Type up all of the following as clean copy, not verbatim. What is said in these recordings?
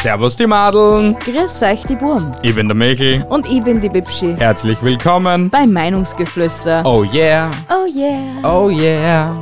Servus die Madeln. Grüß euch die Burm. Ich bin der Mäkel. Und ich bin die Bibschi. Herzlich willkommen Bei Meinungsgeflüster. Oh yeah. Oh yeah. Oh yeah.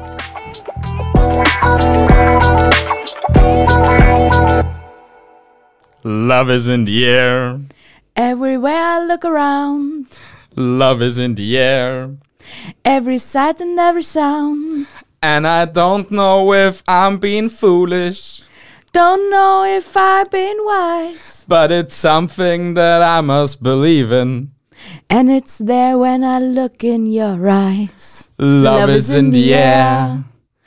Love is in the air. Everywhere I look around. Love is in the air. Every sight and every sound. And I don't know if I'm being foolish, Don't know if I've been wise. but it's something that I must believe in. And it's there when I look in your eyes. Love is in the air.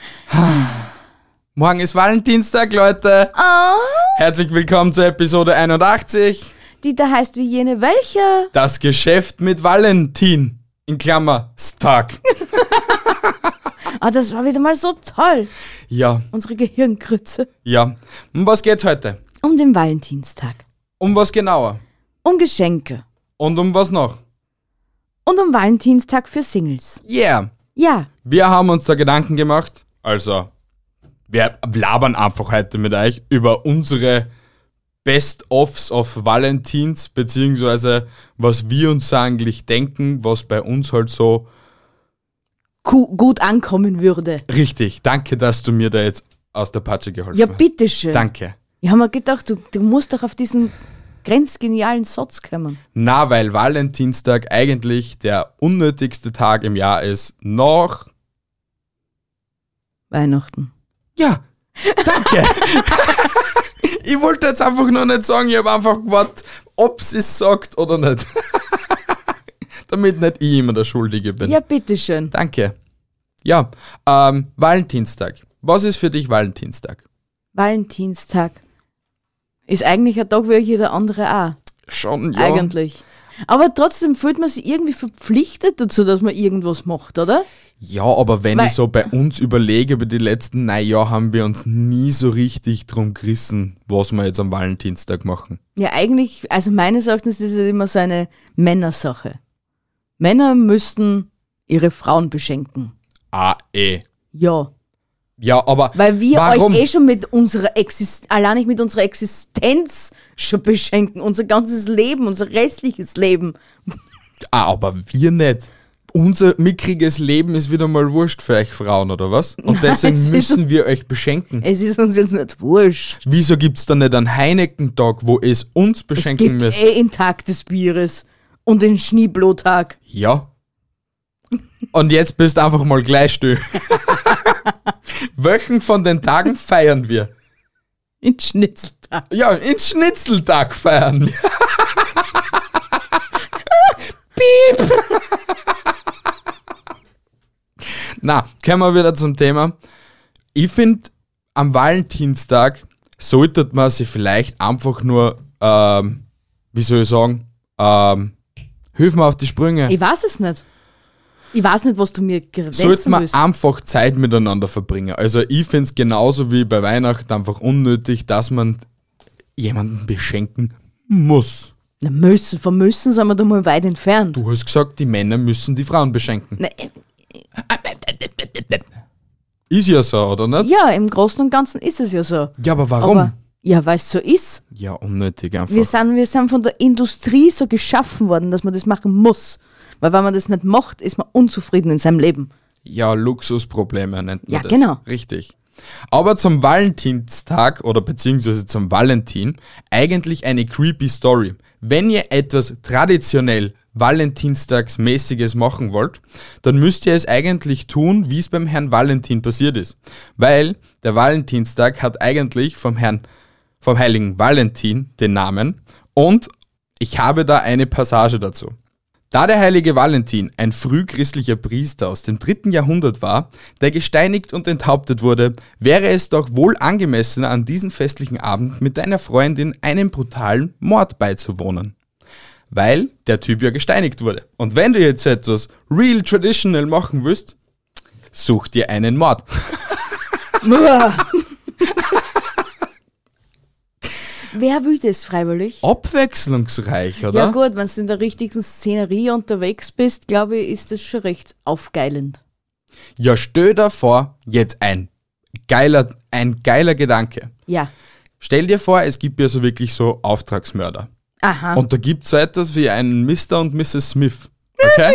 Morgen ist Valentinstag, Leute. Oh, Herzlich willkommen zur Episode 81. die da heißt wie jene welche? Das Geschäft mit Valentin. In Klammer, Tag. Ah, das war wieder mal so toll. Ja, Unsere Gehirngrütze. ja. Um was geht's heute? Um den Valentinstag. Um was genauer? Um Geschenke. Und um was noch? Und um Valentinstag für Singles. Yeah. Ja. Wir haben uns da Gedanken gemacht. Also, wir labern einfach heute mit euch über unsere Best-ofs of Valentins, beziehungsweise was wir uns eigentlich denken, was bei uns halt so Gut ankommen würde. richtig. Danke, dass du mir da jetzt aus der Patsche geholfen Ja, hast. bitteschön. Danke. Ich habe mir gedacht, du musst doch auf diesen grenzgenialen Satz kommen. Na, weil Valentinstag eigentlich der unnötigste Tag im Jahr ist. Noch. Weihnachten. Ja, danke. Ich wollte jetzt einfach nur nicht sagen, ich habe einfach gewartet, ob sie es sagt oder nicht. Damit nicht ich immer der Schuldige bin. Ja, bitteschön. Danke. Ja, Valentinstag. Was ist für dich Valentinstag? Valentinstag ist eigentlich ein Tag wie jeder andere auch. Schon, ja. Eigentlich. Aber trotzdem fühlt man sich irgendwie verpflichtet dazu, dass man irgendwas macht, oder? Ja, aber wenn Weil- ich so bei uns überlege, über die letzten Jahre haben wir uns nie so richtig drum gerissen, was wir jetzt am Valentinstag machen. Ja, eigentlich, also meines Erachtens ist es immer so eine Männersache. Männer müssten ihre Frauen beschenken. Ja, aber Weil wir warum? euch schon mit unserer allein mit unserer Existenz schon beschenken. Unser ganzes Leben, unser restliches Leben. Aber wir nicht. Unser mickriges Leben ist wieder mal wurscht für euch Frauen, oder was? Und Nein, deswegen es ist- müssen wir euch beschenken. Es ist uns jetzt nicht wurscht. Wieso gibt's dann nicht einen Heineken-Tag, wo es uns Es beschenken gibt müsst? den Tag des Bieres und den Schneeblotag. Ja. Und jetzt bist einfach mal gleich still. Welchen von den Tagen feiern wir? Den Schnitzeltag. Ja, in Schnitzeltag feiern wir. Na, kommen wir wieder zum Thema. Ich finde, am Valentinstag sollte man sich vielleicht einfach nur, wie soll ich sagen, hilf mir auf die Sprünge. Ich weiß es nicht. Ich weiß nicht, was du mir Sollte grenzen man willst. einfach Zeit miteinander verbringen. Also ich finde es genauso wie bei Weihnachten einfach unnötig, dass man jemanden beschenken muss. Na, vom Müssen sind wir da mal weit entfernt. Du hast gesagt, die Männer müssen die Frauen beschenken. Na, Ist ja so, oder nicht? ja, im Großen und Ganzen ist es ja so. Ja, aber warum? Aber, ja, weil es so ist. Ja, unnötig einfach. Wir sind von der Industrie so geschaffen worden, dass man das machen muss. Weil wenn man das nicht macht, ist man unzufrieden in seinem Leben. Ja, Luxusprobleme nennt man Ja, das. genau. Richtig. Aber zum Valentinstag oder beziehungsweise zum Valentin eigentlich eine creepy Story. Wenn ihr etwas traditionell Valentinstagsmäßiges machen wollt, dann müsst ihr es eigentlich tun, wie es beim Herrn Valentin passiert ist. Weil der Valentinstag hat eigentlich vom heiligen Valentin den Namen und ich habe da eine Passage dazu. Da der heilige Valentin ein frühchristlicher Priester aus dem 3. Jahrhundert war, der gesteinigt und enthauptet wurde, wäre es doch wohl angemessener, an diesem festlichen Abend mit deiner Freundin einem brutalen Mord beizuwohnen. Weil der Typ ja gesteinigt wurde. Und wenn du jetzt etwas real traditional machen willst, such dir einen Mord. Wer will das freiwillig? Abwechslungsreich, oder? Ja gut, wenn du in der richtigen Szenerie unterwegs bist, glaube ich, ist das schon recht aufgeilend. Ja, stell dir vor, jetzt ein geiler Gedanke. Ja. Stell dir vor, es gibt ja so wirklich so Auftragsmörder. Aha. Und da gibt es so etwas wie einen Mr. und Mrs. Smith. Okay?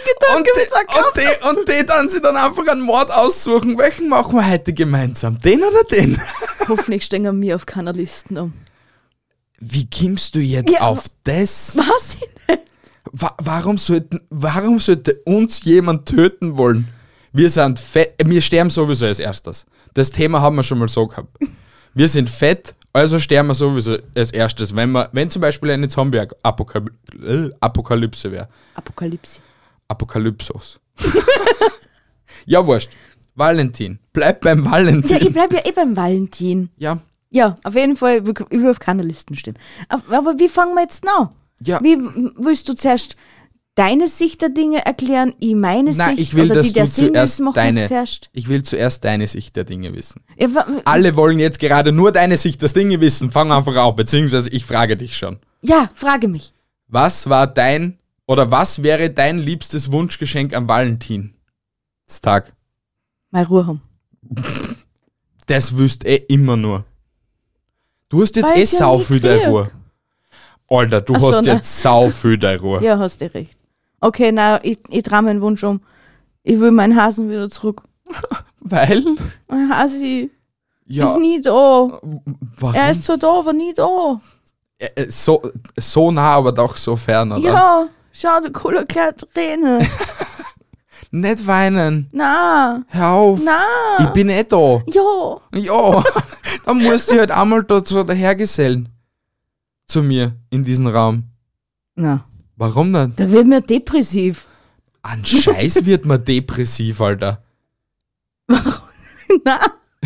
Und die dann sich dann einfach einen Mord aussuchen. Welchen machen wir heute gemeinsam? Den oder den? Hoffentlich stehen wir auf keiner Listen um. Wie kommst du jetzt auf das? Was? Warum sollte uns jemand töten wollen? Wir sind fett, wir sterben sowieso als erstes. Das Thema haben wir schon mal so gehabt. Wir sind fett, also sterben wir sowieso als erstes. Wenn zum Beispiel eine Zombie-Apokalypse wäre. Apokalypsos. Ja, wurscht. Valentin. Bleib beim Valentin. Ja, ich bleib ja beim Valentin. Ja. Ja, auf jeden Fall, ich will auf keiner Listen stehen. Aber wie fangen wir jetzt an? Ja. Wie willst du zuerst deine Sicht der Dinge erklären, ich meine Nein, Sicht? ich will, oder dass die der du zuerst zuerst? Ich will zuerst deine Sicht der Dinge wissen. Ja, Alle wollen jetzt gerade nur deine Sicht der Dinge wissen. Fang einfach auf, beziehungsweise ich frage dich schon. ja, frage mich. Was wäre dein liebstes Wunschgeschenk am Valentinstag? Mal Ruhe haben. Das wüsst immer nur. Du hast jetzt Weil ich ja sau nie viel deine krieg. Ruhe. Alter, du Ach so, hast ne? jetzt sau viel deine Ruhe. Ja, hast du recht. Okay, na, ich drehe meinen Wunsch um. Ich will meinen Hasen wieder zurück. Weil? Mein Hasi Ja. ist nie da. Warum? Er ist zwar da, aber nie da. So nah, aber doch so fern, oder? Ja, schau, der coole kleine Träne. Nicht weinen. Na, Hör auf. na. Ich bin da. Ja. Ja. Dann musst du halt einmal da so dahergesellen. Zu mir in diesen Raum. Na, Warum nicht? da wird mir depressiv. An Scheiß wird man depressiv, Alter. Na.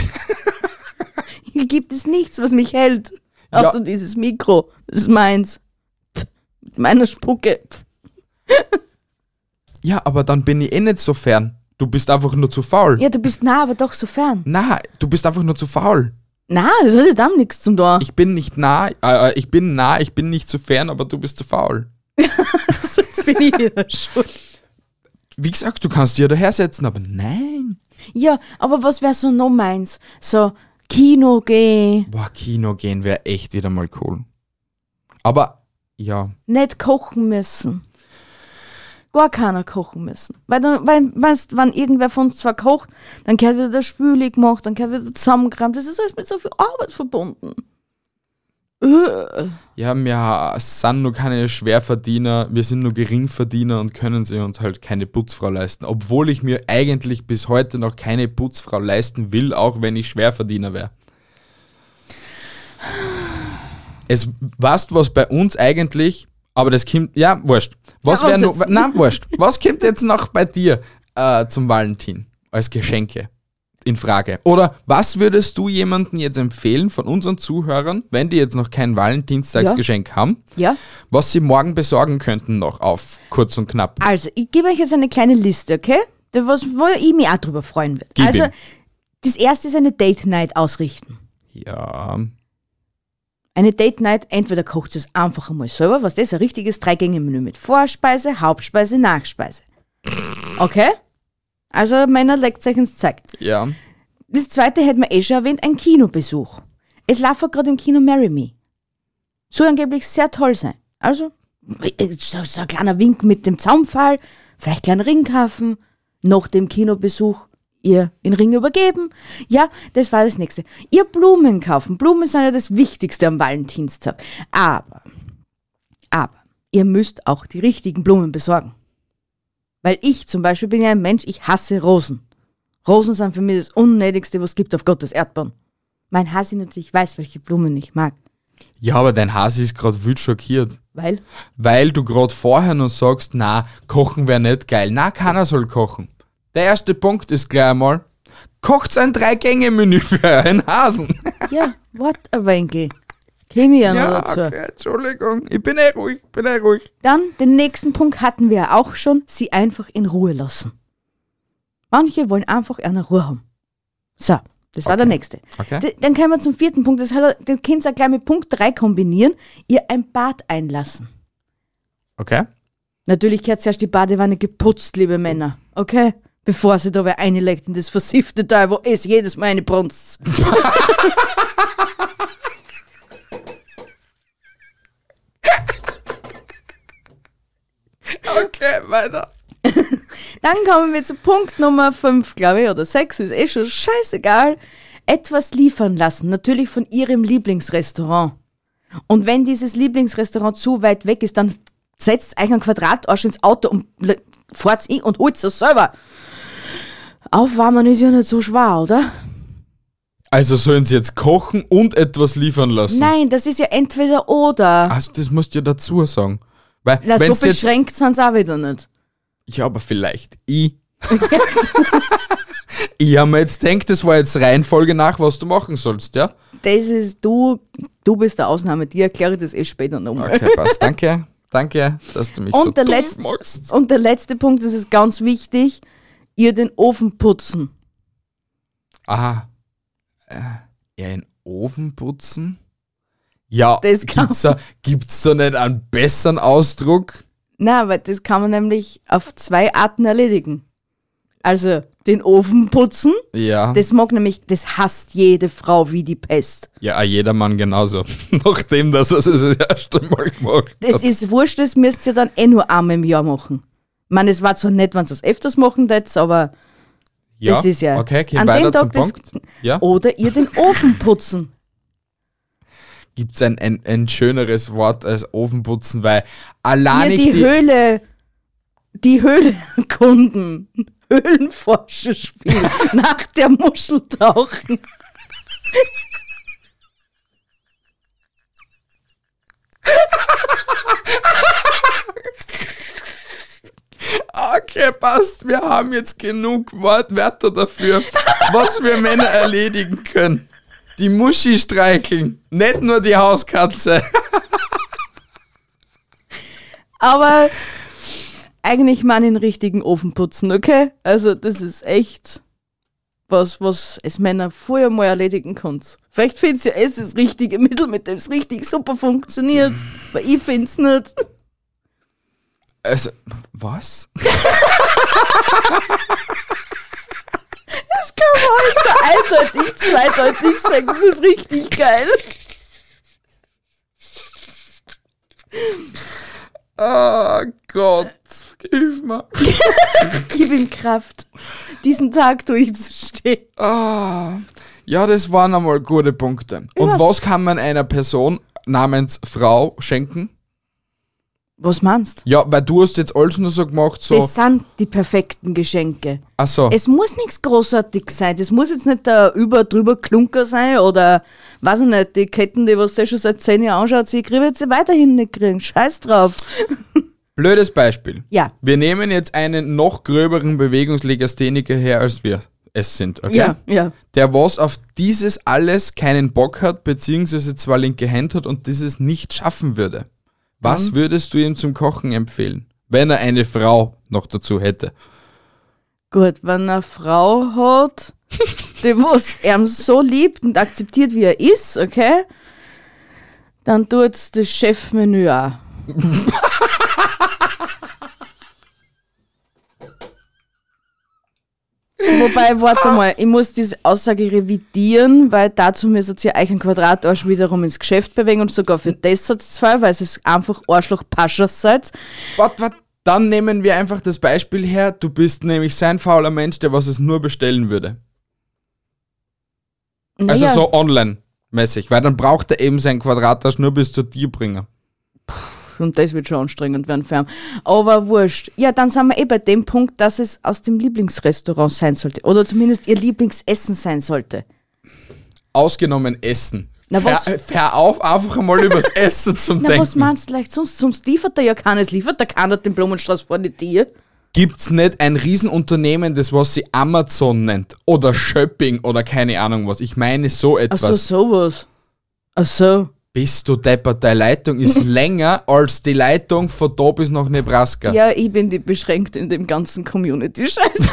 Hier gibt es nichts, was mich hält. Ja. Außer dieses Mikro. Das ist meins. Mit meiner Spucke. Ja, aber dann bin ich eh nicht so fern. Du bist einfach nur zu faul. Ja, du bist nah, aber doch so fern. Na, du bist einfach nur zu faul. Na, das hat ja dann nichts zum Tor. Ich bin nicht nah, ich bin nicht zu fern, aber du bist zu faul. Jetzt bin ich wieder schuld. Wie gesagt, du kannst dich ja daher setzen, aber nein. Ja, aber was wäre so noch meins? So, Kino gehen, Boah, Kino gehen wäre echt wieder mal cool. Aber, ja. nicht kochen müssen. Gar keiner kochen müssen. Wenn irgendwer von uns zwar kocht, dann gehört wieder der Spüli gemacht, dann gehört wieder zusammengerammt. Das ist alles mit so viel Arbeit verbunden. Ja, wir sind nur keine Schwerverdiener, wir sind nur Geringverdiener und können sie uns halt keine Putzfrau leisten. Obwohl ich mir eigentlich bis heute noch keine Putzfrau leisten will, auch wenn ich Schwerverdiener wäre. Weißt du, was bei uns eigentlich, aber das kommt, ja, wurscht. Was kommt jetzt noch bei dir zum Valentin als Geschenke in Frage? Oder was würdest du jemandem jetzt empfehlen von unseren Zuhörern, wenn die jetzt noch kein Valentinstagsgeschenk haben, Ja? was sie morgen besorgen könnten noch auf kurz und knapp? Also, ich gebe euch jetzt eine kleine Liste, okay? Wo ich mich auch drüber freuen würde. Gib Also, ihm. das erste ist eine Date-Night ausrichten. Ja, Eine Date-Night, entweder kocht es einfach einmal selber, was das ist, ein richtiges 3-Gänge-Menü mit Vorspeise, Hauptspeise, Nachspeise. Okay? Also Männer, legt euch ins Zeug. ja. Das zweite hätten wir schon erwähnt, ein Kinobesuch. Es läuft gerade im Kino Marry Me. Soll angeblich sehr toll sein. Also, so ein kleiner Wink mit dem Zaunpfahl, vielleicht einen Ring kaufen, nach dem Kinobesuch ihr den Ring übergeben. Ja, das war das Nächste. Ihr Blumen kaufen. Blumen sind ja das Wichtigste am Valentinstag. Aber, ihr müsst auch die richtigen Blumen besorgen. Weil ich zum Beispiel bin ja ein Mensch, ich hasse Rosen. Rosen sind für mich das Unnötigste, was es gibt auf Gottes Erdbahn. Mein Hasi natürlich weiß, welche Blumen ich mag. Ja, aber dein Hasi ist gerade wild schockiert. Weil? Weil du gerade vorher noch sagst, na, kochen wäre nicht geil. Na, keiner soll kochen. Der erste Punkt ist gleich einmal, kocht ein 3-Gänge-Menü für euren Hasen. Ja, wart ein Winkel. Käme ja noch Ja, dazu. okay, Entschuldigung, ich bin ruhig. Dann, den nächsten Punkt hatten wir ja auch schon, sie einfach in Ruhe lassen. Manche wollen einfach eine Ruhe haben. So, das war der nächste. Okay. Dann kommen wir zum vierten Punkt, den könnt ihr auch gleich mit Punkt 3 kombinieren, ihr ein Bad einlassen. Okay. Natürlich gehört zuerst die Badewanne geputzt, liebe Männer, okay? Bevor sie da wer einlegt in das versiffte Teil, wo es jedes Mal eine brunst. Okay, weiter. Dann kommen wir zu Punkt Nummer 5, glaube ich, oder 6, ist eh schon scheißegal. Etwas liefern lassen, natürlich von ihrem Lieblingsrestaurant. Und wenn dieses Lieblingsrestaurant zu weit weg ist, dann setzt euch einen Quadratarsch ins Auto und fahrt ihn und holt es selber. Aufwärmen ist ja nicht so schwer, oder? Also sollen sie jetzt kochen und etwas liefern lassen? Nein, das ist ja entweder oder. Also das musst du ja dazu sagen. Weil, Na, so wenn's jetzt, beschränkt sind sie auch wieder nicht. ja, aber vielleicht. Ich habe mir jetzt gedacht, das war jetzt Reihenfolge nach, was du machen sollst, ja? Das ist du bist der Ausnahme, die erkläre ich das später nochmal. Okay, passt. Danke, dass du mich so Und der dumm letzte- machst. Und der letzte Punkt, das ist ganz wichtig, ihr den Ofen putzen. Aha. Ja, in Ofen putzen? Ja, Das kann- gibt's da nicht einen besseren Ausdruck? Na, weil das kann man nämlich auf 2 Arten erledigen. Also den Ofen putzen, Ja. das hasst jede Frau wie die Pest. Ja, jeder Mann genauso. Nachdem, dass er es das erste Mal gemacht Das hat. ist wurscht, das müsst ihr dann eh nur einmal im Jahr machen. Ich meine, es war zwar nett, wenn ihr es öfters machen würdet, aber Ja, das ist ja... okay, gehen an weiter dem zum Tag das- Punkt. Ja. Oder ihr den Ofen putzen. Gibt's ein schöneres Wort als Ofenputzen, weil Ihr allein die Höhle erkunden. Höhlenforscherspiel. Nach der Muschel tauchen. Okay, passt. Wir haben jetzt genug Wörter dafür, was wir Männer erledigen können. Die Muschi streicheln, nicht nur die Hauskatze. Aber eigentlich mal den richtigen Ofen putzen, okay? Also das ist echt was es Männer vorher mal erledigen könnt. Vielleicht findet ihr es das richtige Mittel, mit dem es richtig super funktioniert. Weil ich find's nicht. Also, was? Das kann man alles so eindeutig, zweideutig sagen. Das ist richtig geil. Oh Gott, hilf mir. Gib ihm Kraft, diesen Tag durchzustehen. Ah, ja, das waren einmal gute Punkte. Und Ja. was kann man einer Person namens Frau schenken? Was meinst du? Ja, weil du hast jetzt alles nur so gemacht, so, Das sind die perfekten Geschenke. ach so, Es muss nichts großartig sein. Das muss jetzt nicht der drüber Klunker sein oder, weiß ich nicht, die Ketten, die was der schon seit 10 Jahren anschaut, sie kriegen jetzt weiterhin nicht kriegen. Scheiß drauf. blödes Beispiel. Ja. Wir nehmen jetzt einen noch gröberen Bewegungslegastheniker her, als wir es sind, okay? Ja. Der was auf dieses alles keinen Bock hat, beziehungsweise zwar linke Hände hat und dieses nicht schaffen würde. Was würdest du ihm zum Kochen empfehlen, wenn er eine Frau noch dazu hätte? Gut, wenn eine Frau hat, die was er so liebt und akzeptiert, wie er ist, okay, dann tut's das Chefmenü auch. Wobei, warte mal, ich muss diese Aussage revidieren, weil dazu müsst ihr euch einen Quadratarsch wiederum ins Geschäft bewegen und sogar für das hat's 2, weil es einfach Arschloch-Paschers seid. Warte, dann nehmen wir einfach das Beispiel her, du bist nämlich so ein fauler Mensch, der was es nur bestellen würde. Also Naja, so online-mäßig, weil dann braucht er eben seinen Quadratarsch nur bis zu dir bringen. und das wird schon anstrengend werden für ihn. Aber wurscht. Ja, dann sind wir bei dem Punkt, dass es aus dem Lieblingsrestaurant sein sollte. Oder zumindest ihr Lieblingsessen sein sollte. Ausgenommen Essen. Na, was? Hör auf, einfach einmal übers Essen zum Na, Denken. was meinst du leicht? Sonst liefert er ja keines. Liefert er keiner den Blumenstrauß vor die Tür? Gibt's nicht ein Riesenunternehmen, das was sie Amazon nennt? Oder Shopping oder keine Ahnung was. Ich meine so Ach so, etwas. sowas. Ach so. Bist du deppert, deine Leitung ist länger als die Leitung von da bis nach Nebraska. Ja, ich bin die beschränkt in dem ganzen Community-Scheiß.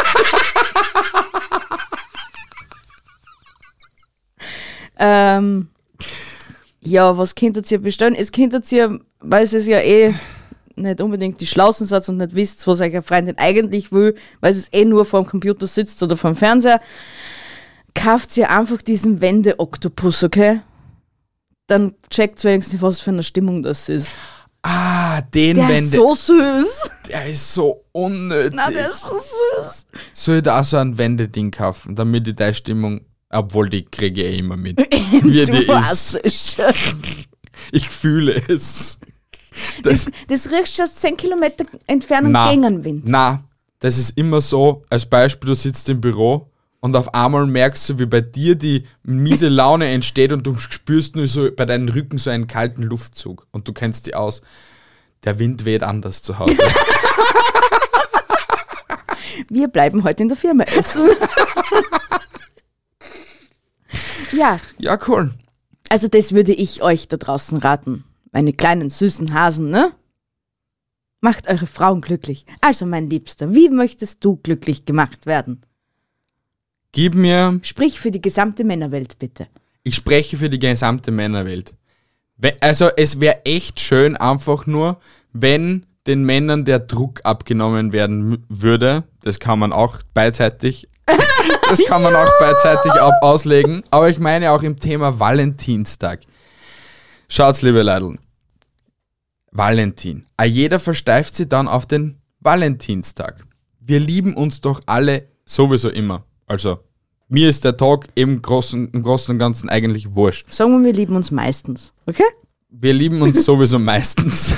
Ja, was könntet ihr bestellen? Es könntet ihr, weil es ja eh nicht unbedingt die Schlausen seid und nicht wisst, was eure Freundin eigentlich will, weil es eh nur vor dem Computer sitzt oder vor dem Fernseher, kauft ihr einfach diesen Wende-Oktopus, okay? Dann checkt wenigstens, was für eine Stimmung das ist. Den Der wenn ist so süß. der ist so unnötig. Na, der ist so süß. Soll ich da auch so ein Wendeding kaufen, damit ich deine Stimmung, obwohl die kriege ich immer mit. Wie die Du ist. hast es schon. Ich fühle es. Das, Das riechst du aus 10 Kilometer Entfernung na, gegen Wind. na, das ist immer so, als Beispiel, du sitzt im Büro und auf einmal merkst du, wie bei dir die miese Laune entsteht und du spürst nur so bei deinem Rücken so einen kalten Luftzug und du kennst die aus. Der Wind weht anders zu Hause. Wir bleiben heute in der Firma essen. Ja, Ja, cool. also das würde ich euch da draußen raten. Meine kleinen süßen Hasen, ne? Macht eure Frauen glücklich. Also, mein Liebster, wie möchtest du glücklich gemacht werden? Gib mir, Sprich für die gesamte Männerwelt, bitte. ich spreche für die gesamte Männerwelt. Also es wäre echt schön einfach nur, wenn den Männern der Druck abgenommen werden würde. Das kann man auch beidseitig auslegen. Aber ich meine auch im Thema Valentinstag. Schaut's, liebe Leidl. Valentin. Jeder versteift sich dann auf den Valentinstag. Wir lieben uns doch alle sowieso immer. Also, mir ist der Tag im Großen und Ganzen eigentlich wurscht. Sagen wir, wir lieben uns meistens, okay? Wir lieben uns sowieso meistens.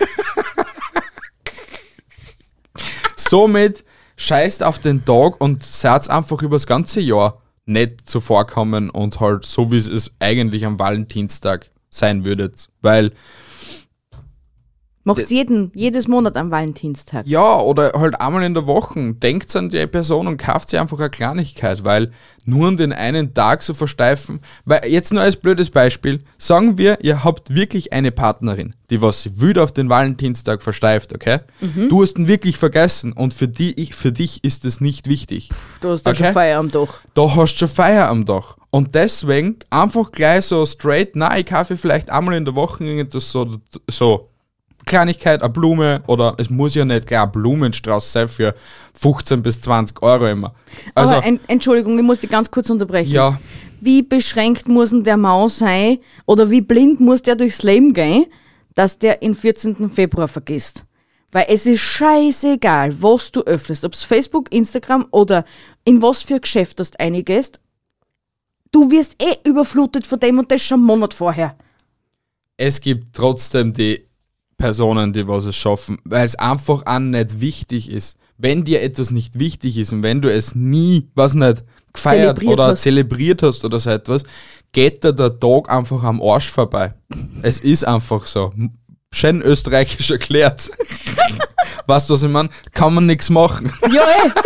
Somit scheißt auf den Tag und seid einfach übers ganze Jahr nett zuvorkommen und halt so, wie es eigentlich am Valentinstag sein würdet. Weil, Macht's jedes Monat am Valentinstag. ja, oder halt einmal in der Woche, denkt an die Person und kauft sie einfach eine Kleinigkeit, weil nur an den einen Tag so versteifen, weil jetzt nur als blödes Beispiel, sagen wir, ihr habt wirklich eine Partnerin, die was wild auf den Valentinstag versteift, okay? Du hast ihn wirklich vergessen und für dich ist es nicht wichtig. Du hast da Okay. schon Feier am Dach. Da hast du schon Feier am Dach. Und deswegen einfach gleich so straight, nein, ich kaufe vielleicht einmal in der Woche irgendetwas so Kleinigkeit, eine Blume oder es muss ja nicht gleich ein Blumenstrauß sein für 15 bis 20 Euro immer. Also, Aber Entschuldigung, ich muss dich ganz kurz unterbrechen. ja, Wie beschränkt muss denn der Maus sein oder wie blind muss der durchs Leben gehen, dass der den 14. Februar vergisst? Weil es ist scheißegal, was du öffnest, ob es Facebook, Instagram oder in was für Geschäft du reingehst, du wirst überflutet von dem und das schon einen Monat vorher. es gibt trotzdem die Personen, die was es schaffen, weil es einfach auch nicht wichtig ist. Wenn dir etwas nicht wichtig ist und wenn du es nie, was nicht, gefeiert Zelebriert oder hast. zelebriert hast oder so etwas, geht dir der Tag einfach am Arsch vorbei. Es ist einfach so. Schön österreichisch erklärt. Weißt du, was ich meine? Kann man nichts machen. Ja,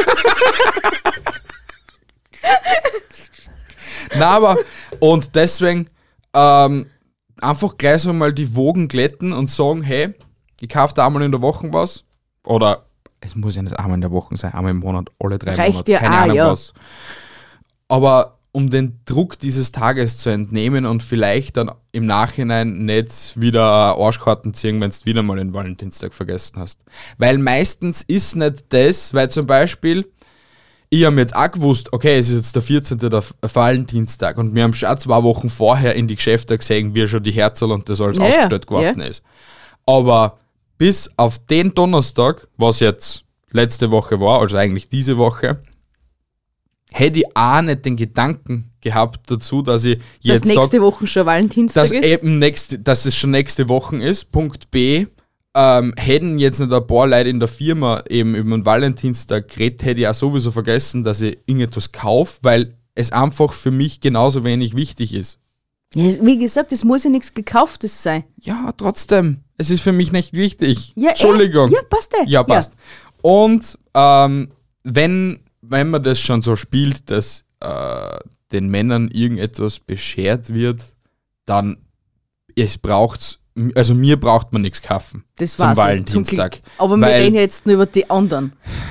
Na, aber, und deswegen, einfach gleich so mal die Wogen glätten und sagen, hey, ich kaufe da einmal in der Woche was. Oder es muss ja nicht einmal in der Woche sein, einmal im Monat, alle 3 Reicht Monate, ja keine auch, Ahnung ja. was. Aber um den Druck dieses Tages zu entnehmen und vielleicht dann im Nachhinein nicht wieder Arschkarten ziehen, wenn du wieder mal den Valentinstag vergessen hast. Weil meistens ist nicht das, weil zum Beispiel, ich habe jetzt auch gewusst, okay, es ist jetzt der 14. der Valentinstag und wir haben schon 2 Wochen vorher in die Geschäfte gesehen, wie schon die Herzl und das alles Ja, ausgestellt ja. geworden ist. Aber bis auf den Donnerstag, was jetzt letzte Woche war, also eigentlich diese Woche, hätte ich auch nicht den Gedanken gehabt dazu, dass ich dass jetzt nächste sage, Woche schon Valentinstag dass, ist. dass es schon nächste Woche ist. Punkt B, hätten jetzt nicht ein paar Leute in der Firma eben über den Valentinstag geredet, hätte ich auch sowieso vergessen, dass ich irgendetwas kaufe, weil es einfach für mich genauso wenig wichtig ist. Ja, wie gesagt, es muss ja nichts Gekauftes sein. Ja, trotzdem, es ist für mich nicht wichtig. Ja, Entschuldigung. Ja, passt Ja, passt. Und wenn man das schon so spielt, dass den Männern irgendetwas beschert wird, dann mir braucht man nichts kaufen. Das zum war's ja, Valentinstag. Glück. Aber wir Weil- reden jetzt nur über die anderen.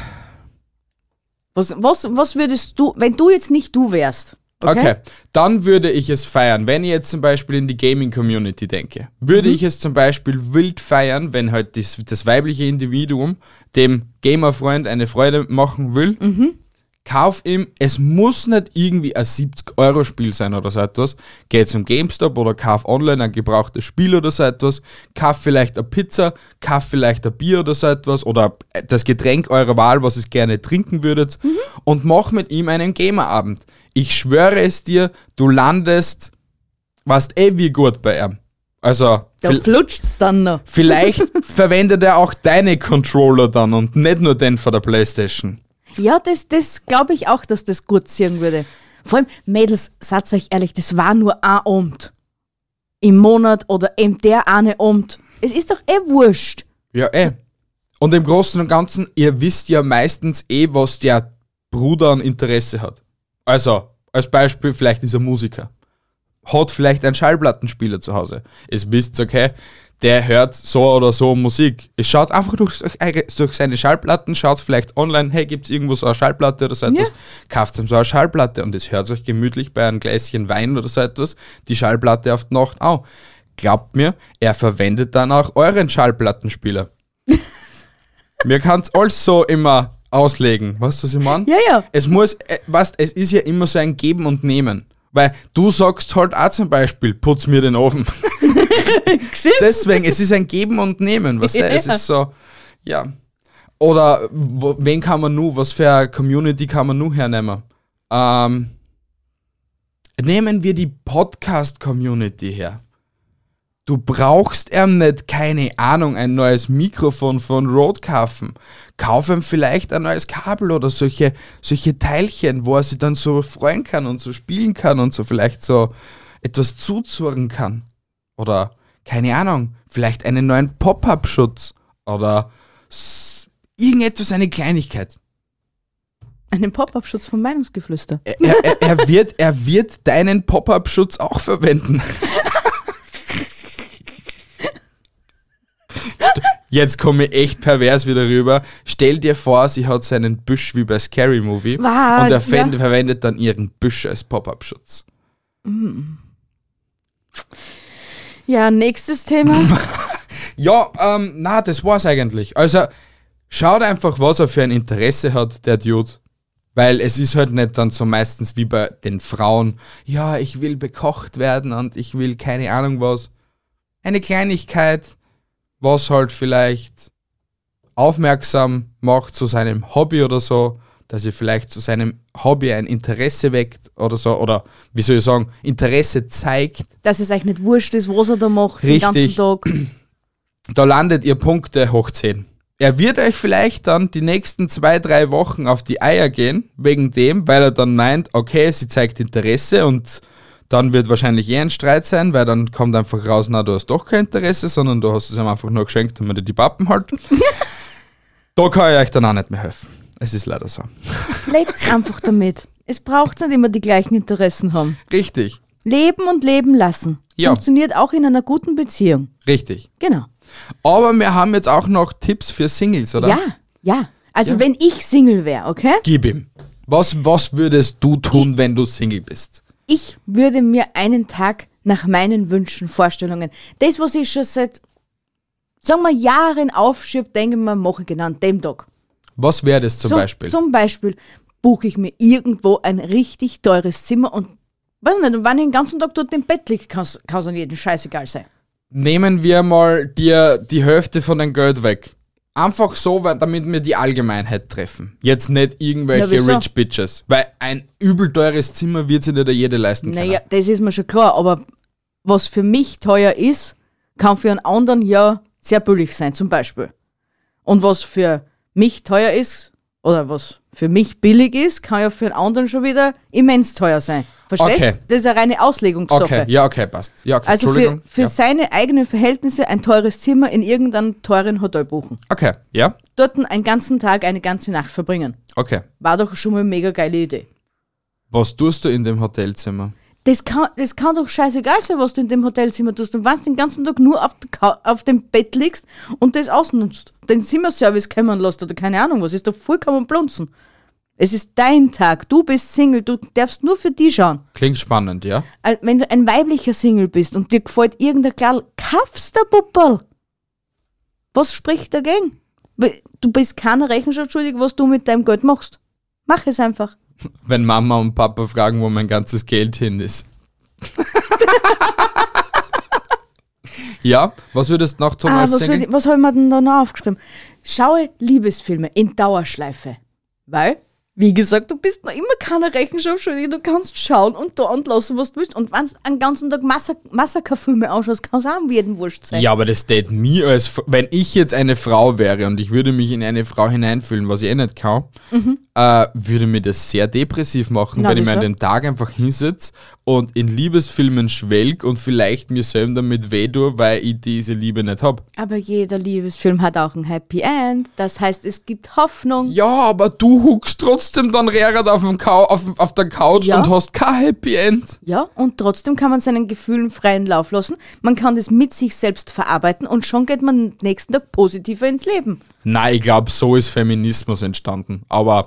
Was würdest du, wenn du jetzt nicht du wärst? Okay, dann würde ich es feiern. Wenn ich jetzt zum Beispiel in die Gaming-Community denke, würde ich es zum Beispiel wild feiern, wenn halt das weibliche Individuum dem Gamer-Freund eine Freude machen will, Kauf ihm, es muss nicht irgendwie ein 70-Euro-Spiel sein oder so etwas. Geh zum GameStop oder kauf online ein gebrauchtes Spiel oder so etwas. Kauf vielleicht eine Pizza, kauf vielleicht ein Bier oder so etwas oder das Getränk eurer Wahl, was ihr gerne trinken würdet und mach mit ihm einen Gamerabend. Ich schwöre es dir, du landest, weißt wie gut bei ihm. Also, Da flutscht's dann noch. vielleicht verwendet er auch deine Controller dann und nicht nur den von der Playstation. Ja, das glaube ich auch, dass das gut ziehen würde. Vor allem, Mädels, seid euch ehrlich, das war nur ein Abend. Im Monat oder eben der eine Abend. Es ist doch wurscht. Ja, Und im Großen und Ganzen, ihr wisst ja meistens was der Bruder an Interesse hat. Also, als Beispiel, vielleicht ist er Musiker. Hat vielleicht einen Schallplattenspieler zu Hause. Ihr wisst, okay, der hört so oder so Musik. Es schaut einfach durch seine Schallplatten, schaut vielleicht online, hey, gibt's irgendwo so eine Schallplatte oder so etwas, kauft ihm so eine Schallplatte und es hört euch gemütlich bei einem Gläschen Wein oder so etwas, die Schallplatte auf die Nacht auch. Glaubt mir, er verwendet dann auch euren Schallplattenspieler. Mir kann's alles so immer auslegen, weißt du, was ich meine? Ja. Es muss, es ist ja immer so ein Geben und Nehmen. Weil du sagst halt auch zum Beispiel, putz mir den Ofen. Deswegen, es ist ein Geben und Nehmen, weißt du? Es ist so, ja. Oder wen kann man was für eine Community kann man hernehmen? Nehmen wir die Podcast-Community her. Du brauchst nicht, keine Ahnung, ein neues Mikrofon von Rode kaufen. Kauf ihm vielleicht ein neues Kabel oder solche Teilchen, wo er sich dann so freuen kann und so spielen kann und so vielleicht so etwas zuzurren kann. Oder, keine Ahnung, vielleicht einen neuen Pop-Up-Schutz oder irgendetwas, eine Kleinigkeit. Einen Pop-Up-Schutz vom Meinungsgeflüster. Er wird deinen Pop-Up-Schutz auch verwenden. Jetzt komme ich echt pervers wieder rüber. Stell dir vor, sie hat seinen Büsch wie bei Scary Movie und er verwendet dann ihren Büsch als Pop-Up-Schutz. Ja, nächstes Thema. Ja, das war's eigentlich. Also, schaut einfach, was er für ein Interesse hat, der Dude. Weil es ist halt nicht dann so meistens wie bei den Frauen, ja, ich will bekocht werden und ich will keine Ahnung was. Eine Kleinigkeit, was halt vielleicht aufmerksam macht zu seinem Hobby oder so, dass er vielleicht zu seinem Hobby ein Interesse weckt oder so, oder wie soll ich sagen, Interesse zeigt. Dass es euch nicht wurscht ist, was er da macht Richtig. den ganzen Tag. Da landet ihr Punkte hoch 10. Er wird euch vielleicht dann die nächsten 2-3 Wochen auf die Eier gehen, wegen dem, weil er dann meint, okay, sie zeigt Interesse und dann wird wahrscheinlich ein Streit sein, weil dann kommt einfach raus, na, du hast doch kein Interesse, sondern du hast es ihm einfach nur geschenkt, damit er die Pappen halt. Da kann ich euch dann auch nicht mehr helfen. Es ist leider so. Lebt einfach damit. Es braucht nicht immer die gleichen Interessen haben. Richtig. Leben und leben lassen. Ja. Funktioniert auch in einer guten Beziehung. Richtig. Genau. Aber wir haben jetzt auch noch Tipps für Singles, oder? Ja. Also wenn ich Single wäre, okay? Gib ihm. Was würdest du tun, wenn du Single bist? Ich würde mir einen Tag nach meinen Wünschen, Vorstellungen, das, was ich schon seit, sagen wir, Jahren aufschiebe, denke ich mir, mache ich genau an dem Tag. Was wäre das zum Beispiel? Zum Beispiel buche ich mir irgendwo ein richtig teures Zimmer und, weiß nicht, und wenn ich den ganzen Tag dort im Bett liege, kann es an jedem scheißegal sein. Nehmen wir mal dir die Hälfte von deinem Geld weg. Einfach so, damit wir die Allgemeinheit treffen. Jetzt nicht irgendwelche Rich Bitches. Weil ein übel teures Zimmer wird sich nicht jeder leisten können. Naja, das ist mir schon klar, aber was für mich teuer ist, kann für einen anderen ja sehr billig sein, zum Beispiel. Und was für mich teuer ist, oder was für mich billig ist, kann ja für einen anderen schon wieder immens teuer sein. Verstehst du? Okay. Das ist eine reine Auslegungssache. Okay, ja, okay, passt. Ja, okay. Also Entschuldigung. für seine eigenen Verhältnisse ein teures Zimmer in irgendeinem teuren Hotel buchen. Okay, ja, Dort einen ganzen Tag, eine ganze Nacht verbringen. okay. War doch schon mal eine mega geile Idee. Was tust du in dem Hotelzimmer? Das kann doch scheißegal sein, was du in dem Hotelzimmer tust. Und wenn du den ganzen Tag nur auf dem Bett liegst und das ausnutzt, den Zimmerservice kümmern lässt oder keine Ahnung was, ist doch vollkommen blunzen. Es ist dein Tag, du bist Single, du darfst nur für die schauen. Klingt spannend, ja? Wenn du ein weiblicher Single bist und dir gefällt irgendein Kerl, kaufst der Pupperl. Was spricht dagegen? Du bist keiner Rechenschaft schuldig, was du mit deinem Geld machst. Mach es einfach. Wenn Mama und Papa fragen, wo mein ganzes Geld hin ist. Ja, was würdest du noch tun als Single? Was habe ich mir denn da noch aufgeschrieben? Schaue Liebesfilme in Dauerschleife. Weil, wie gesagt, du bist noch immer keine Rechenschaft schuldig. Du kannst schauen und da anlassen, was du willst. Und wenn du einen ganzen Tag Massakerfilme anschaust, kann es auch jedem wurscht sein. Ja, aber das tät mir wenn ich jetzt eine Frau wäre und ich würde mich in eine Frau hineinfühlen, was ich eh nicht kann, würde mir das sehr depressiv machen, Na, wenn ich mir wieso? an dem Tag einfach hinsitze und in Liebesfilmen schwelg und vielleicht mir selber damit weh tue, weil ich diese Liebe nicht hab. Aber jeder Liebesfilm hat auch ein Happy End. Das heißt, es gibt Hoffnung. Ja, aber du huckst trotzdem dann rehrend auf der Couch Ja. und hast kein Happy End. Ja, und trotzdem kann man seinen Gefühlen freien Lauf lassen. Man kann das mit sich selbst verarbeiten und schon geht man am nächsten Tag positiver ins Leben. Nein, ich glaube, so ist Feminismus entstanden. Aber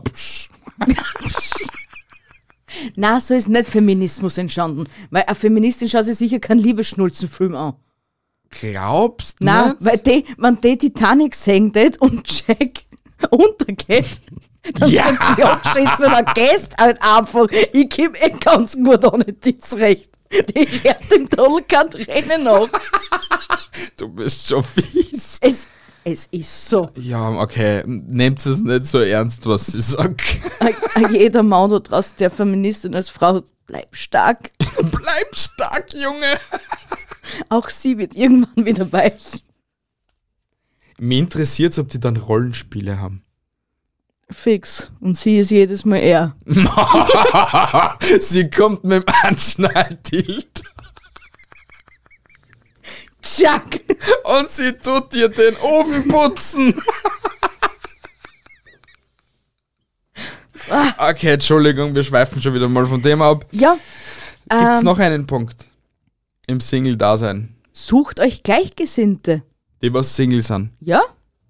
Na, so ist nicht Feminismus entstanden. Weil eine Feministin schaut sich sicher keinen Liebesschnulzenfilm an. glaubst du Nein, nicht? weil wenn die Titanic sehen tät und Jack untergeht, dann Ja. sagt sie, ja, geschissen, dann gehst halt einfach. Ich komm eh ganz gut ohne dich zurecht. Die hört im Tunnel kein Tränen nach. Du bist schon fies. Es ist so. Ja, okay. Nehmt es nicht so ernst, was sie sagt. Jeder Mann da draußen, der Feministin als Frau, bleib stark. Bleib stark, Junge. Auch sie wird irgendwann wieder weich. Mich interessiert es, ob die dann Rollenspiele haben. Fix. Und sie ist jedes Mal er. Sie kommt mit dem Anschnalltilt Chuck! und sie tut dir den Ofen putzen. Okay, Entschuldigung, wir schweifen schon wieder mal von dem ab. Ja. Gibt's noch einen Punkt im Single-Dasein, Sucht euch Gleichgesinnte. die was Single sind? Ja?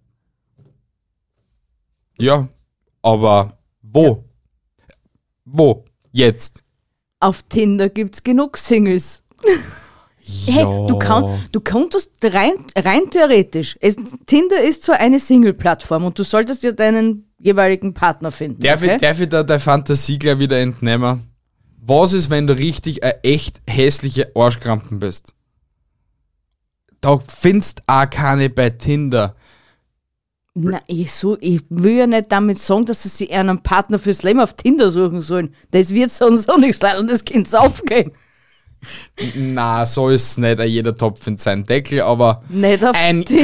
Ja, aber wo? Wo? Jetzt? Auf Tinder gibt's genug Singles. Hey, du könntest rein theoretisch. Tinder ist zwar eine Single-Plattform und du solltest ja deinen jeweiligen Partner finden. Darf ich da der Fantasie gleich wieder entnehmen? Was ist, wenn du richtig eine echt hässliche Arschkrampen bist? Da findest auch keine bei Tinder. Na, ich will ja nicht damit sagen, dass sie sich einen Partner fürs Leben auf Tinder suchen sollen. Das wird sonst auch nichts leiden und das Kind aufgehen. Na, so ist es nicht. Jeder Topf in seinen Deckel, aber Nicht auf Tinder.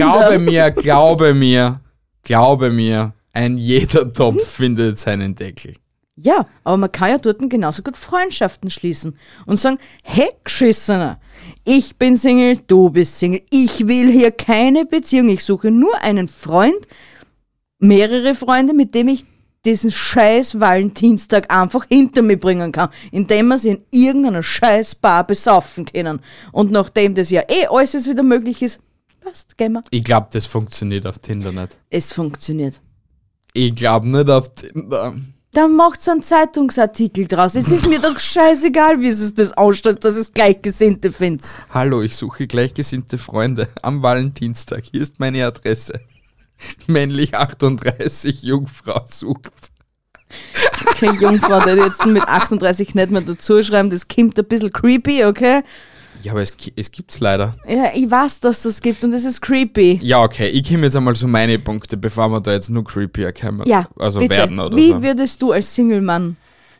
glaube mir, ein jeder Topf findet seinen Deckel. Ja, aber man kann ja dort genauso gut Freundschaften schließen und sagen, hey, Geschissener, ich bin Single, du bist Single, ich will hier keine Beziehung, ich suche nur einen Freund, mehrere Freunde, mit dem ich diesen scheiß Valentinstag einfach hinter mir bringen kann, indem wir sie in irgendeiner scheiß Bar besaufen können. Und nachdem das ja alles jetzt wieder möglich ist, passt, gehen wir. Ich glaube, das funktioniert auf Tinder nicht. Es funktioniert. Ich glaube nicht auf Tinder. Dann macht's einen Zeitungsartikel draus. Es ist mir doch scheißegal, wie es das ausstellt, dass es Gleichgesinnte findet. Hallo, ich suche gleichgesinnte Freunde am Valentinstag. Hier ist meine Adresse. Männlich 38, Jungfrau sucht. Okay, Jungfrau, der jetzt mit 38 nicht mehr dazu schreiben, das kommt ein bisschen creepy, okay? Ja, aber es gibt's leider. Ja, ich weiß, dass das gibt und es ist creepy. Ja, okay, ich komme jetzt einmal zu meine Punkte, bevor wir da jetzt nur creepier kommen. Ja, also bitte. werden oder Wie so. würdest du als Single-Mann?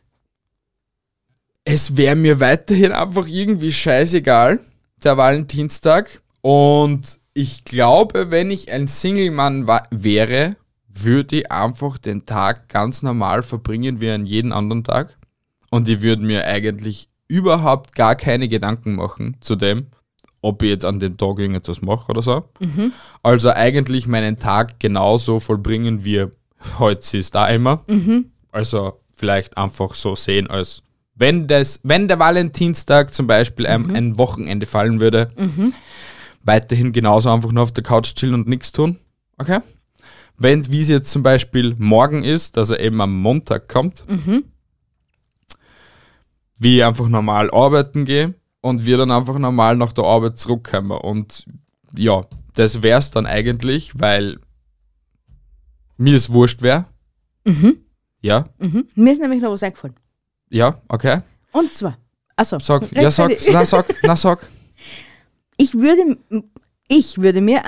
Es wäre mir weiterhin einfach irgendwie scheißegal, der Valentinstag. Und ich glaube, wenn ich ein Single-Mann wäre, würde ich einfach den Tag ganz normal verbringen wie an jeden anderen Tag. Und ich würde mir eigentlich überhaupt gar keine Gedanken machen zu dem, ob ich jetzt an dem Tag irgendetwas mache oder so. Also eigentlich meinen Tag genauso vollbringen wie heute ist da immer. Also vielleicht einfach so sehen, als wenn der Valentinstag zum Beispiel ein Wochenende fallen würde, weiterhin genauso einfach nur auf der Couch chillen und nichts tun. Okay? Wie es jetzt zum Beispiel morgen ist, dass er eben am Montag kommt, wie ich einfach normal arbeiten gehe und wir dann einfach normal nach der Arbeit zurückkommen. Und ja, das wär's dann eigentlich, weil mir es wurscht wäre. Ja? Mir ist nämlich noch was eingefallen. Ja, okay. Und zwar, achso. Sag, ja, sag, na, sag. Ich würde mir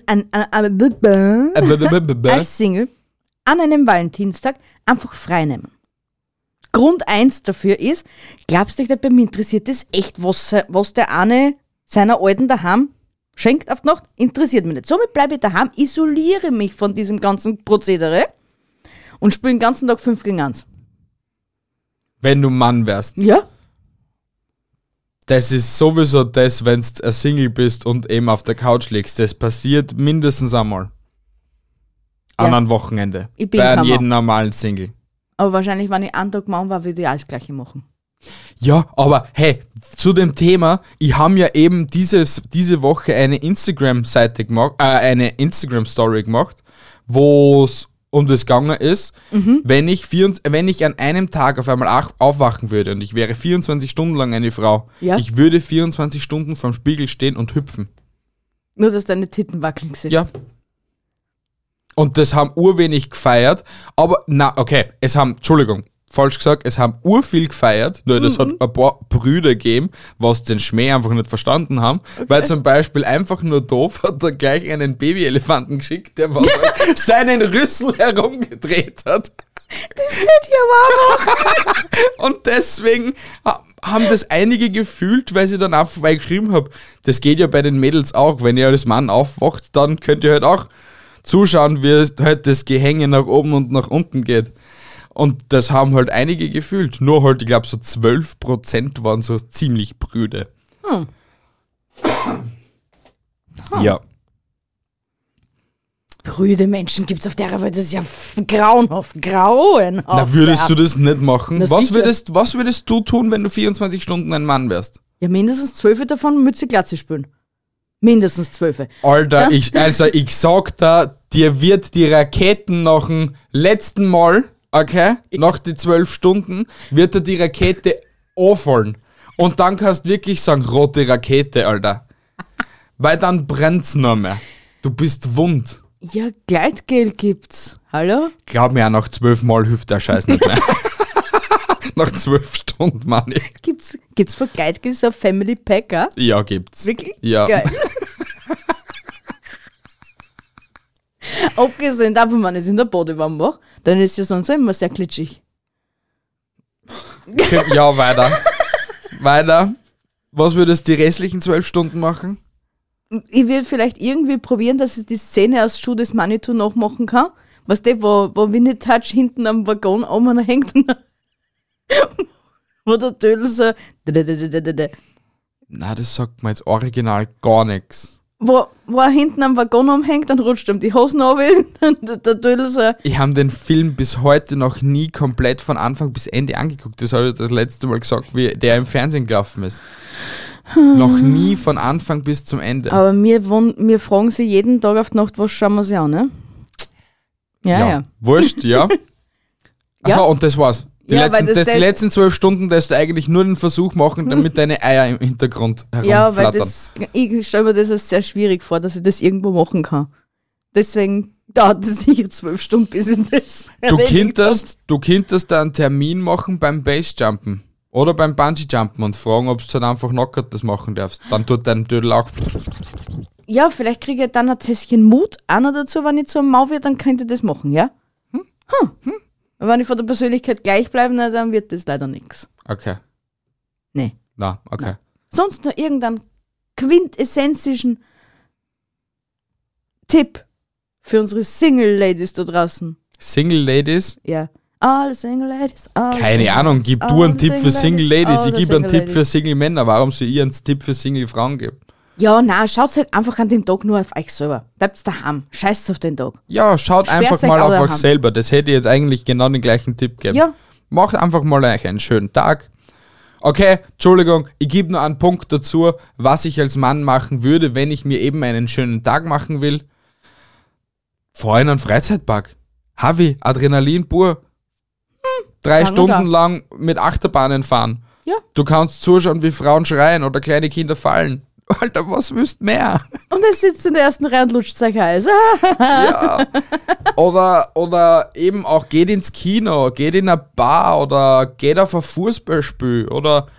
als Single an einem Valentinstag einfach frei nehmen. Grund 1 dafür ist, glaubst du nicht, bei mir interessiert das echt, was der eine seiner Alten daheim schenkt auf die Nacht? Interessiert mich nicht. Somit bleibe ich daheim, isoliere mich von diesem ganzen Prozedere und spiele den ganzen Tag 5 gegen 1. Wenn du Mann wärst. Ja? Das ist sowieso das, wenn du ein Single bist und eben auf der Couch liegst. Das passiert mindestens einmal. An einem Wochenende. Ich bin bei kein jedem normalen Single. Aber wahrscheinlich, wenn ich einen Tag Mann war, würde ich auch das Gleiche machen. Ja, aber hey, zu dem Thema, ich habe ja eben diese Woche eine Instagram-Seite gemacht, eine Instagram-Story gemacht, wo es um das gegangen ist, wenn ich an einem Tag auf einmal aufwachen würde und ich wäre 24 Stunden lang eine Frau, ich würde 24 Stunden vorm Spiegel stehen und hüpfen. Nur, dass deine Titten wackeln sind. Ja. Und das haben urwenig gefeiert, aber, es haben urviel gefeiert, nur das hat ein paar Brüder gegeben, was den Schmäh einfach nicht verstanden haben, weil zum Beispiel einfach nur doof hat er gleich einen Babyelefanten geschickt, der seinen Rüssel herumgedreht hat. Das geht ja aber. Und deswegen haben das einige gefühlt, weil sie dann auch geschrieben habe, das geht ja bei den Mädels auch, wenn ihr als Mann aufwacht, dann könnt ihr halt auch zuschauen, wie halt das Gehänge nach oben und nach unten geht. Und das haben halt einige gefühlt. Nur halt, ich glaube, so 12% waren so ziemlich prüde. Ja. Prüde Menschen gibt's auf der Welt, das ist ja grauenhaft. Na, würdest du das nicht machen? Na, Was würdest du tun, wenn du 24 Stunden ein Mann wärst? Ja, mindestens 12 davon Mütze Glatze spielen. Mindestens 12. Alter, ja? ich sag da, dir wird die Raketen nach dem letzten Mal, okay, nach die 12 Stunden, wird dir die Rakete auffallen. Und dann kannst du wirklich sagen, rote Rakete, Alter. Weil dann brennt's noch mehr. Du bist wund. Ja, Gleitgel gibt's. Hallo? Glaub mir, auch nach 12 Mal hilft der Scheiß nicht mehr. Nach 12 Stunden, Mann. Gibt's für Gleitgel so ein Family Pack, auch? Ja, gibt's. Wirklich? Ja. Geil. Abgesehen davon, wenn ich es in der Badewanne mache, dann ist ja sonst immer sehr glitschig. Ja, weiter. Was würdest du die restlichen 12 Stunden machen? Ich würde vielleicht irgendwie probieren, dass ich die Szene aus Schuh des Manitou nachmachen kann. Weißt du, wo Winnie Touch hinten am Waggon oben hängt und wo der Tödel so Na, das sagt mir jetzt original gar nichts. Wo er hinten am Waggon umhängt, dann rutscht ihm die Hosen runter und der Tödel so. Ich habe den Film bis heute noch nie komplett von Anfang bis Ende angeguckt. Das habe ich das letzte Mal gesagt, wie der im Fernsehen gelaufen ist. Noch nie von Anfang bis zum Ende. Aber wir fragen sie jeden Tag auf die Nacht, was schauen wir sie an, ne? Ja. Wurscht, ja. Achso, und das war's. Die letzten 12 Stunden, dass du eigentlich nur den Versuch machen, damit deine Eier im Hintergrund herumflattern. Ja, ich stelle mir das als sehr schwierig vor, dass ich das irgendwo machen kann. Deswegen dauert es sicher 12 Stunden, bis ich das Du könntest da einen Termin machen beim Basejumpen oder beim Bungee-Jumpen und fragen, ob du halt einfach knockert das machen darfst. Dann tut dein Dödel auch. Ja, vielleicht kriege ich dann ein Tässchen Mut auch noch dazu, wenn ich zu einem Mau wird, dann könnte ich das machen, ja? Wenn ich von der Persönlichkeit gleich bleibe, dann wird das leider nichts. Okay. Nee. Na, okay. Na. Sonst noch irgendeinen quintessenzischen Tipp für unsere Single-Ladies da draußen. Single-Ladies? Ja. Alle Single-Ladies. Keine Ahnung, gib du einen Tipp für Single-Ladies. Ich gebe einen Tipp für Single-Männer. Warum soll ich einen Tipp für Single-Frauen geben? Ja, nein, schaut halt einfach an dem Tag nur auf euch selber. Bleibt daheim. Scheißt auf den Tag. Ja, schaut einfach mal auf euch selber. Das hätte ich jetzt eigentlich genau den gleichen Tipp gegeben. Ja. Macht einfach mal euch einen schönen Tag. Okay, Entschuldigung, ich gebe nur einen Punkt dazu, was ich als Mann machen würde, wenn ich mir eben einen schönen Tag machen will. Fahr in einen Freizeitpark. Havi, Adrenalin pur. 3 Stunden lang mit Achterbahnen fahren. Ja. Du kannst zuschauen, wie Frauen schreien oder kleine Kinder fallen. Alter, was willst du mehr? Und er sitzt in der ersten Reihe und lutscht sein Eis. Ja. Oder eben auch geht ins Kino, geht in eine Bar oder geht auf ein Fußballspiel oder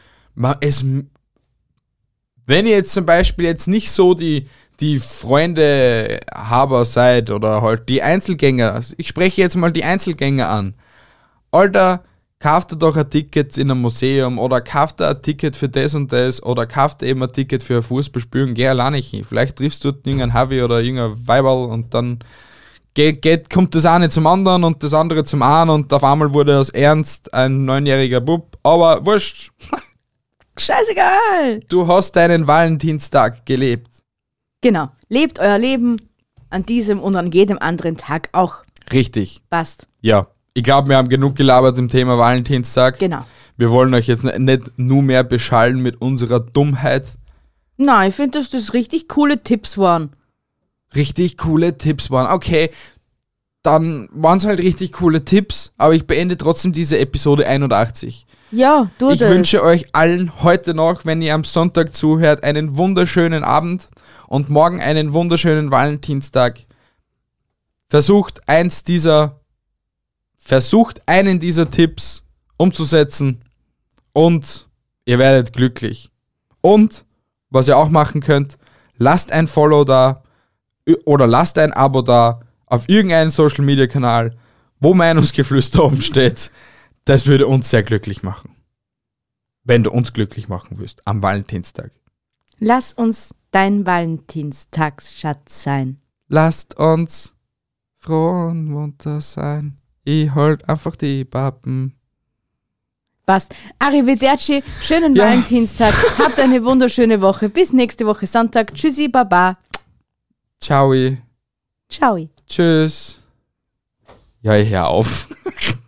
wenn ihr jetzt zum Beispiel jetzt nicht so die Freunde Haber seid oder halt die Einzelgänger, ich spreche jetzt mal die Einzelgänger an. Alter, kauft ihr doch ein Ticket in einem Museum oder kauft ihr ein Ticket für das und das oder kauft ihr eben ein Ticket für ein Fußballspiel und geh alleine hin. Vielleicht triffst du irgendeinen Havi oder irgendein Weiberl und dann kommt das eine zum anderen und das andere zum einen und auf einmal wurde aus Ernst ein 9-jähriger Bub, aber wurscht. Scheißegal. Du hast deinen Valentinstag gelebt. Genau. Lebt euer Leben an diesem und an jedem anderen Tag auch. Richtig. Passt. Ja. Ich glaube, wir haben genug gelabert im Thema Valentinstag. Genau. Wir wollen euch jetzt nicht nur mehr beschallen mit unserer Dummheit. Nein, ich finde, dass das richtig coole Tipps waren. Richtig coole Tipps waren. Okay, dann waren es halt richtig coole Tipps, aber ich beende trotzdem diese Episode 81. Ja, du Ich wünsche euch allen heute noch, wenn ihr am Sonntag zuhört, einen wunderschönen Abend und morgen einen wunderschönen Valentinstag. Versucht einen dieser Tipps umzusetzen und ihr werdet glücklich. Und, was ihr auch machen könnt, lasst ein Follow da oder lasst ein Abo da auf irgendeinen Social Media Kanal, wo Meinungsgeflüster oben steht. Das würde uns sehr glücklich machen. Wenn du uns glücklich machen willst, am Valentinstag. Lass uns dein Valentinstagsschatz sein. Lasst uns froh und munter sein. Ich halt einfach die Pappen. Passt. Arrivederci, schönen Ja. Valentinstag. Habt eine wunderschöne Woche. Bis nächste Woche Sonntag. Tschüssi, Baba. Ciao. Ciao. Tschüss. Ja, ich hör auf.